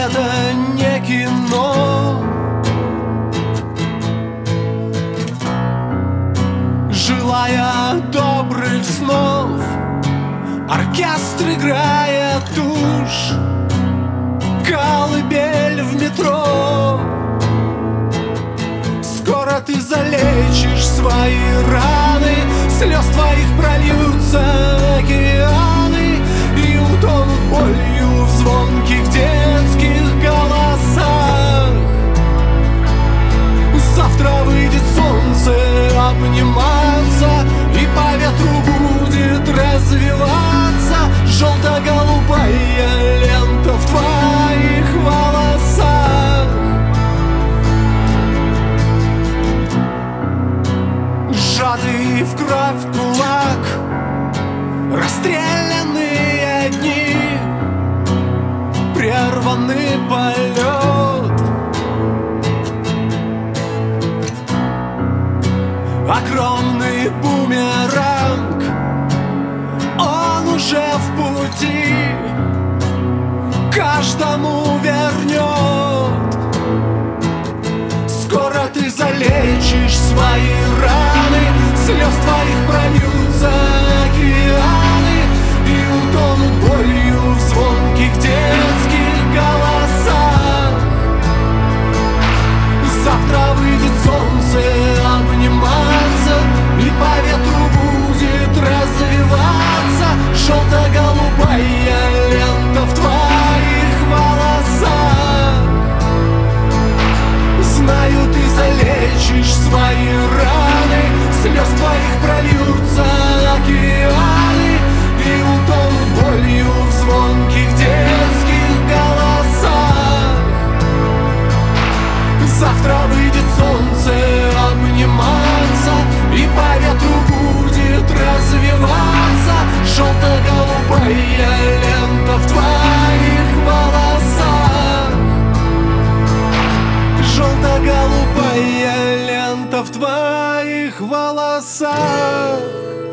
это не кино. Желая добрых снов, оркестр играет тушь, колыбель в метро. Скоро ты залечишь свои раны, слез твоих прольются океаны и утонут болью в звонких детских голосах. Завтра выйдет солнце обниматься, и по ветру будет развиваться желто-голубая лента в твоих волосах. Сжатый в кровь кулак, расстрелянные дни, прерванный полет. Огромный бумеранг, он уже в пути, каждому вернет. Скоро ты залечишь свои раны, слез твоих прольются океаны и утонут болью в звонких детских голосах. Завтра выйдет солнце обниматься, и по ветру будет развиваться желто-голубая лента в твоих волосах. Знаю, ты залечишь свои раны, слез твоих прольются океаны и утонут болью в звонких детских голосах. Завтра выйдет солнце обниматься, и по ветру будет развиваться желто-голубая лента в твоих волосах. Желто-голубая лента в твоих волосах.